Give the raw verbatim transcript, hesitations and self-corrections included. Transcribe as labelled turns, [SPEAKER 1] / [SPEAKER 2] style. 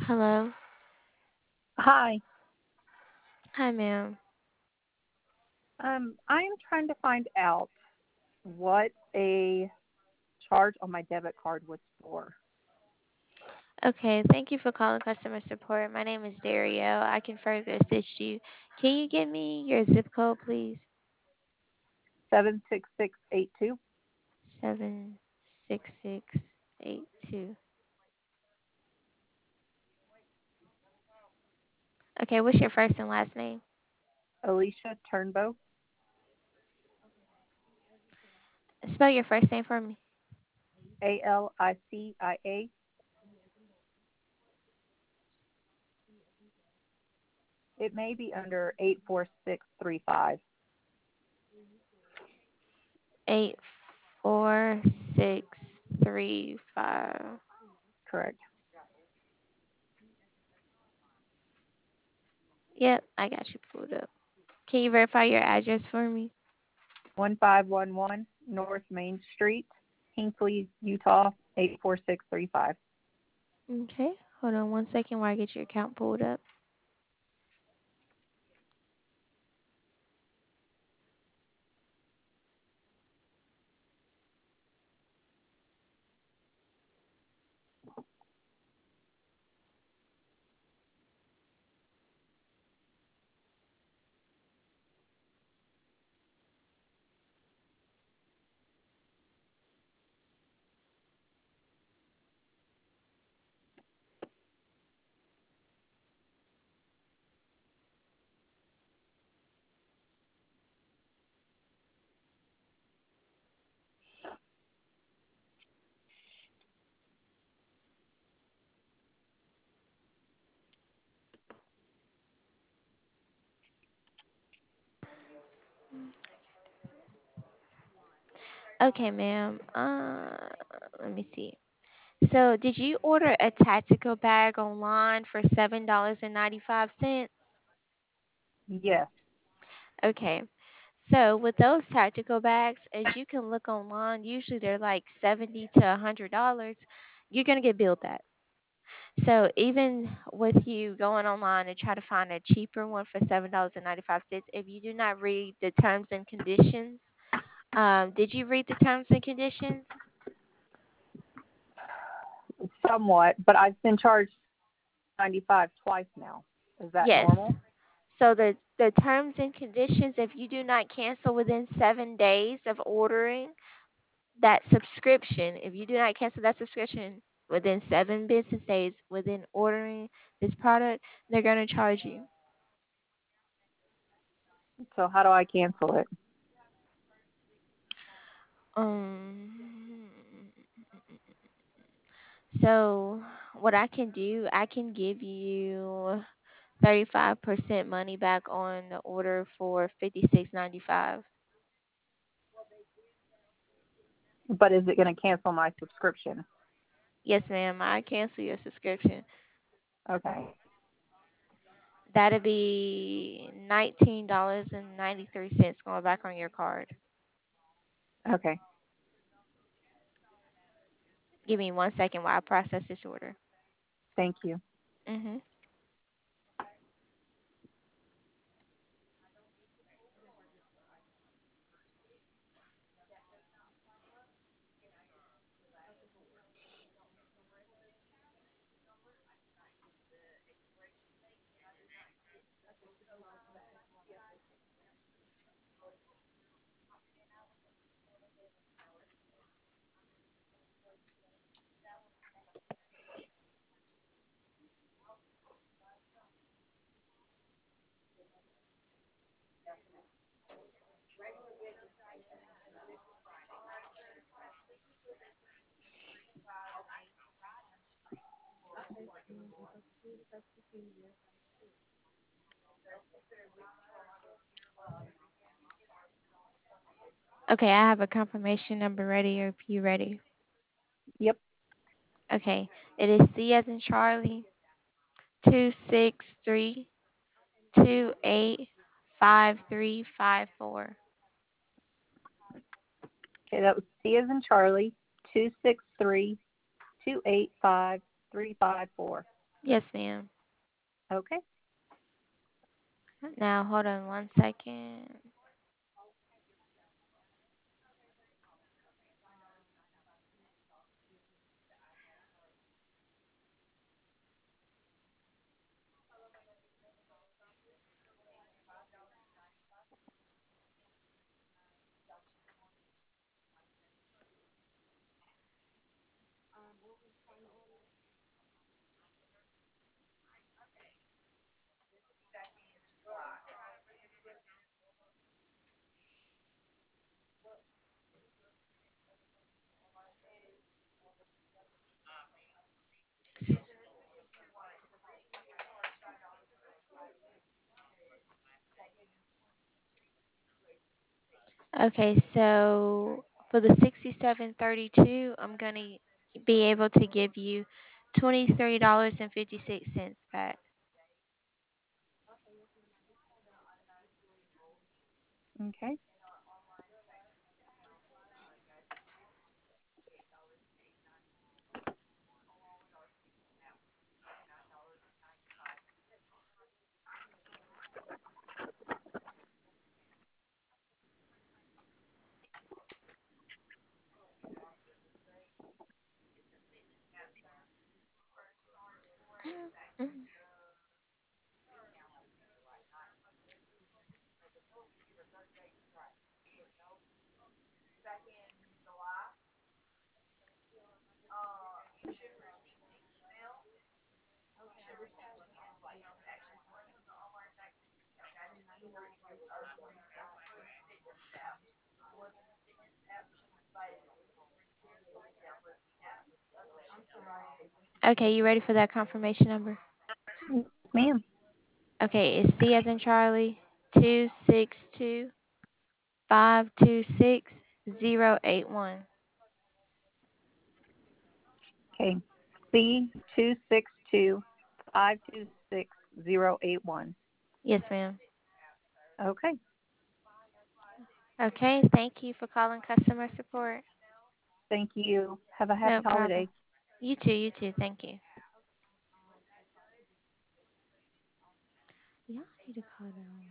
[SPEAKER 1] Hello.
[SPEAKER 2] Hi.
[SPEAKER 1] Hi, ma'am.
[SPEAKER 2] Um, I am trying to find out what a charge on my debit card was for.
[SPEAKER 1] Okay, thank you for calling customer support. My name is Dario. I can further assist you. Can you give me your zip code, please?
[SPEAKER 2] Seven six six eight two.
[SPEAKER 1] Seven six six eight two. Okay, what's your first and last name?
[SPEAKER 2] Alicia Turnbow.
[SPEAKER 1] Spell your first name for me.
[SPEAKER 2] A L I C I A. It may be under eight four six three five.
[SPEAKER 1] Eight four six three five.
[SPEAKER 2] Correct.
[SPEAKER 1] Yep, I got you pulled up. Can you verify your address for me?
[SPEAKER 2] One five one one North Main Street, Hinckley, Utah eight four six three five.
[SPEAKER 1] Okay, hold on one second while I get your account pulled up. Okay, ma'am. Uh, let me see. So, did you order a tactical bag online for seven dollars and ninety five cents?
[SPEAKER 2] Yes.
[SPEAKER 1] Okay. So, with those tactical bags, as you can look online, usually they're like seventy to a hundred dollars. You're gonna get billed that. So, even with you going online and try to find a cheaper one for seven dollars and ninety five cents, if you do not read the terms and conditions, um, did you read the terms and conditions?
[SPEAKER 2] Somewhat, but I've been charged ninety-five twice now. Is that
[SPEAKER 1] Yes.
[SPEAKER 2] normal?
[SPEAKER 1] So the the terms and conditions, if you do not cancel within seven days of ordering that subscription, if you do not cancel that subscription within seven business days within ordering this product, they're going to charge you.
[SPEAKER 2] So how do I cancel it?
[SPEAKER 1] Um. So what I can do, I can give you thirty-five percent money back on the order for fifty-six ninety-five.
[SPEAKER 2] But is it going to cancel my subscription?
[SPEAKER 1] Yes, ma'am. I cancel your subscription.
[SPEAKER 2] Okay.
[SPEAKER 1] That'll be nineteen dollars and ninety three cents going back on your card.
[SPEAKER 2] Okay.
[SPEAKER 1] Give me one second while I process this order.
[SPEAKER 2] Thank you.
[SPEAKER 1] Mhm. Okay, I have a confirmation number ready. Are you ready?
[SPEAKER 2] Yep.
[SPEAKER 1] Okay. It is C as in Charlie two six three two eight five three five four.
[SPEAKER 2] Okay, that was C as in Charlie, two six three two eight five three five four.
[SPEAKER 1] Yes, ma'am.
[SPEAKER 2] Okay.
[SPEAKER 1] Now hold on one second. Okay, so for the sixty-seven thirty-two, I'm going to be able to give you twenty-three dollars and fifty-six cents back.
[SPEAKER 2] Okay.
[SPEAKER 1] Mhm. Okay, you ready for that confirmation number?
[SPEAKER 2] Yes, ma'am.
[SPEAKER 1] Okay, it's C as in Charlie, two six two five two six zero eight one.
[SPEAKER 2] Okay. C two six two five two six zero eight one.
[SPEAKER 1] Yes, ma'am.
[SPEAKER 2] Okay.
[SPEAKER 1] Okay, thank you for calling customer support.
[SPEAKER 2] Thank you. Have a
[SPEAKER 1] No
[SPEAKER 2] happy
[SPEAKER 1] problem.
[SPEAKER 2] holiday.
[SPEAKER 1] You too, you too. Thank you. Y'all need to call that.